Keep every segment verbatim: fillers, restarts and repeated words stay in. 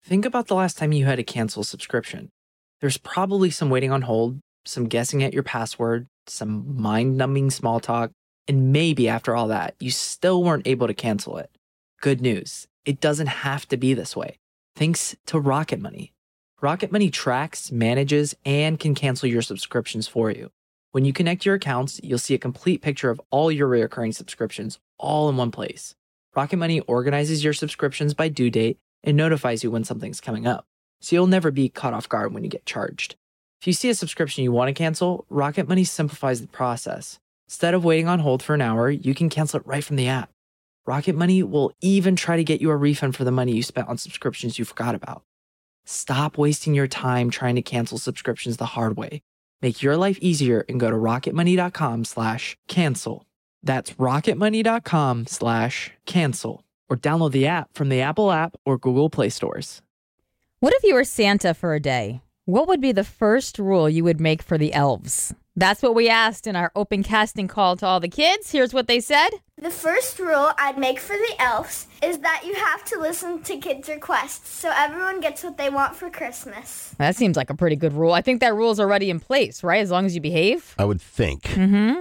Think about the last time you had to cancel a subscription. There's probably some waiting on hold, some guessing at your password, some mind-numbing small talk, and maybe after all that, you still weren't able to cancel it. Good news, it doesn't have to be this way. Thanks to Rocket Money. Rocket Money tracks, manages, and can cancel your subscriptions for you. When you connect your accounts, you'll see a complete picture of all your recurring subscriptions all in one place. Rocket Money organizes your subscriptions by due date and notifies you when something's coming up, so you'll never be caught off guard when you get charged. If you see a subscription you want to cancel, Rocket Money simplifies the process. Instead of waiting on hold for an hour, you can cancel it right from the app. Rocket Money will even try to get you a refund for the money you spent on subscriptions you forgot about. Stop wasting your time trying to cancel subscriptions the hard way. Make your life easier and go to rocketmoney.com slash cancel. That's rocketmoney.com slash cancel. Or download the app from the Apple app or Google Play stores. What if you were Santa for a day? What would be the first rule you would make for the elves? That's what we asked in our open casting call to all the kids. Here's what they said. The first rule I'd make for the elves is that you have to listen to kids' requests so everyone gets what they want for Christmas. That seems like a pretty good rule. I think that rule's already in place, right? As long as you behave. I would think. Mm-hmm.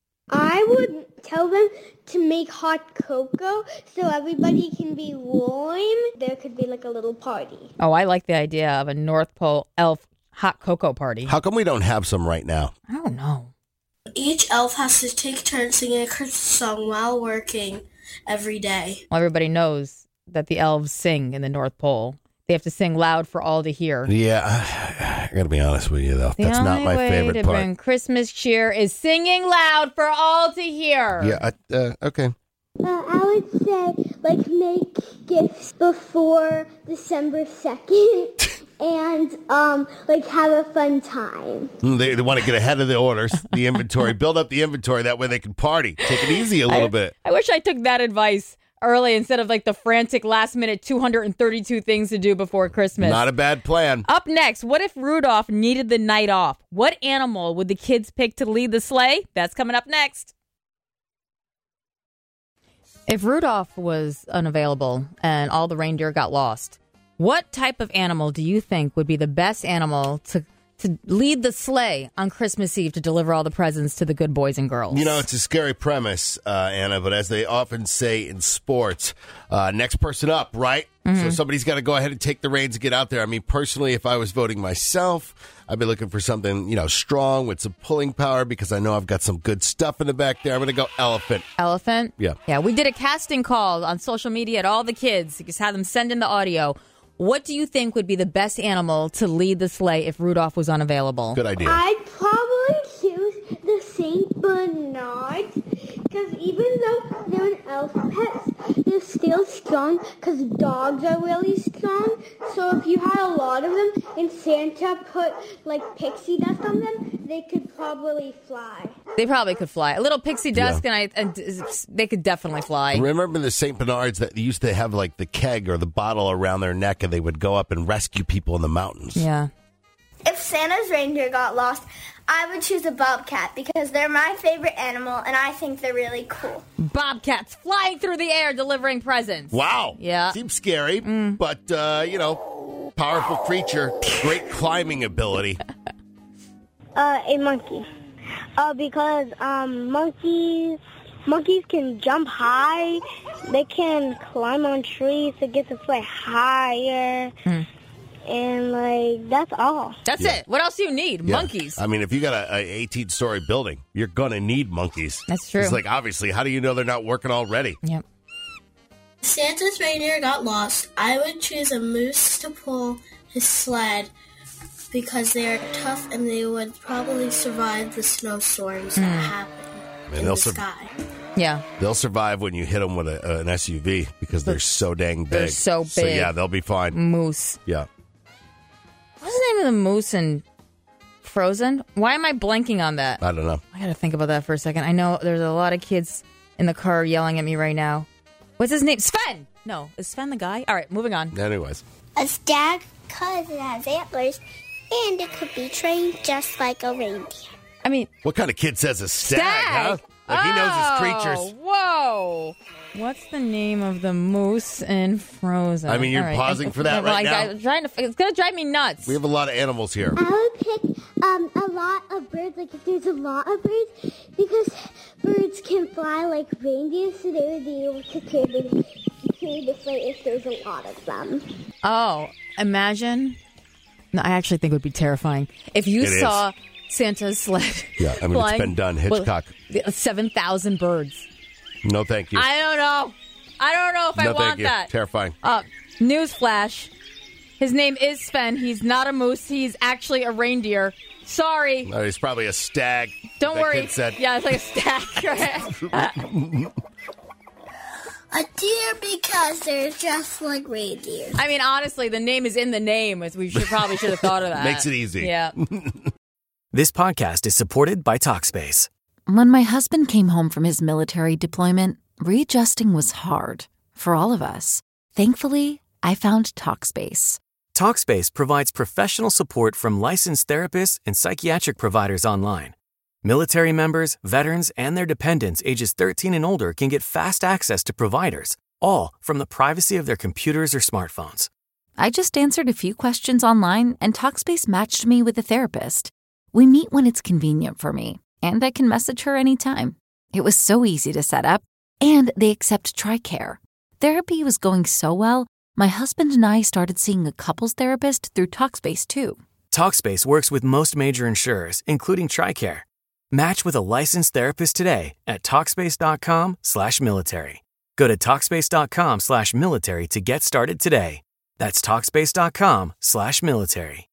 I would tell them to make hot cocoa so everybody can be warm. There could be like a little party. Oh, I like the idea of a North Pole elf hot cocoa party. How come we don't have some right now? I don't know. Each elf has to take turns singing a Christmas song while working every day. Well, everybody knows that the elves sing in the North Pole. They have to sing loud for all to hear. Yeah, I, I gotta be honest with you, though. The That's not my only way favorite to part. bring Christmas cheer is singing loud for all to hear. Yeah, I, uh, okay. Uh, I would say, like, make gifts before December second and, um, like, have a fun time. Mm, They, they want to get ahead of the orders, the inventory, build up the inventory. That way they can party. Take it easy a little I, bit. I wish I took that advice early instead of, like, the frantic last-minute two hundred thirty-two things to do before Christmas. Not a bad plan. Up next, what if Rudolph needed the night off? What animal would the kids pick to lead the sleigh? That's coming up next. If Rudolph was unavailable and all the reindeer got lost, what type of animal do you think would be the best animal to to lead the sleigh on Christmas Eve to deliver all the presents to the good boys and girls? You know, it's a scary premise, uh, Anna, but as they often say in sports, uh, next person up, right? Mm-hmm. So somebody's got to go ahead and take the reins and get out there. I mean, personally, if I was voting myself, I'd be looking for something, you know, strong with some pulling power because I know I've got some good stuff in the back there. I'm going to go elephant. Elephant? Yeah. Yeah, we did a casting call on social media at all the kids. Just had them send in the audio. What do you think would be the best animal to lead the sleigh if Rudolph was unavailable? Good idea. I'd probably choose the Saint Bernard because even though they're an elf pet, they're still strong because dogs are really strong. So if you had a lot of them and Santa put like pixie dust on them, they could probably fly. They probably could fly. A little pixie dust, Yeah. and, I, and they could definitely fly. Remember the Saint Bernards that used to have like the keg or the bottle around their neck and they would go up and rescue people in the mountains? Yeah. If Santa's reindeer got lost, I would choose a bobcat because they're my favorite animal and I think they're really cool. Bobcats flying through the air delivering presents. Wow. Yeah. Seems scary, but, uh, you know, powerful creature, great climbing ability. Uh, a monkey. Uh, because um, monkeys monkeys can jump high. They can climb on trees to get to fly higher. Mm. And, like, that's all. That's Yeah. it. What else do you need? Yeah. Monkeys. I mean, if you got a, a eighteen-story building, you're going to need monkeys. That's true. It's like, obviously, how do you know they're not working already? Yep. If Santa's reindeer got lost, I would choose a moose to pull his sled because they are tough and they would probably survive the snowstorms that happen And in they'll the sur- sky. Yeah. They'll survive when you hit them with a, an S U V because they're so dang big. They're so So, big. yeah, they'll be fine. Moose. Yeah. What's the name of the moose in Frozen? Why am I blanking on that? I don't know. I gotta think about that for a second. I know there's a lot of kids in the car yelling at me right now. What's his name? Sven! No, is Sven the guy? All right, moving on. Anyways. A stag because it has antlers and it could be trained just like a reindeer. I mean, What kind of kid says a stag, stag! huh? Like he knows his Oh, creatures. Whoa! What's the name of the moose in Frozen? I mean, you're All right. pausing I- for that well, right I- now? I'm trying to, it's going to drive me nuts. We have a lot of animals here. I would pick um, a lot of birds, like if there's a lot of birds, because birds can fly like reindeer, so they would be able to carry the, carry the sleigh if there's a lot of them. Oh, imagine. No, I actually think it would be terrifying. If you It is. saw Santa's sled. Yeah, I mean, it's been done. Hitchcock. seven thousand birds. No, thank you. I don't know. I don't know if I no, want thank you. that. Terrifying. Uh, newsflash. His name is Sven. He's not a moose. He's actually a reindeer. Sorry. Oh, he's probably a stag. Don't that worry. Kid said. Yeah, it's like a stack. A deer because they're just like reindeer. I mean, honestly, the name is in the name. As we should probably should have thought of that. Makes it easy. Yeah. This podcast is supported by Talkspace. When my husband came home from his military deployment, readjusting was hard for all of us. Thankfully, I found Talkspace. Talkspace provides professional support from licensed therapists and psychiatric providers online. Military members, veterans, and their dependents ages thirteen and older can get fast access to providers, all from the privacy of their computers or smartphones. I just answered a few questions online, and Talkspace matched me with a therapist. We meet when it's convenient for me, and I can message her anytime. It was so easy to set up, and they accept TRICARE. Therapy was going so well, my husband and I started seeing a couples therapist through Talkspace too. Talkspace works with most major insurers, including TRICARE. Match with a licensed therapist today at Talkspace.com slash military. Go to Talkspace.com slash military to get started today. That's Talkspace.com slash military.